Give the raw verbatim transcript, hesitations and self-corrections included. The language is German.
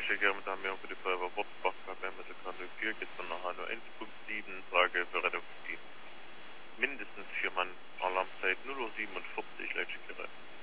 gerne mit einem für die Feuerwehr Wortsbach, Mittelkanal vier, geht von nach Hanno eins Punkt sieben, Frage für Rettungsdienst. Mindestens vier Mann, Alarmzeit null Uhr siebenundvierzig, Leitstelle.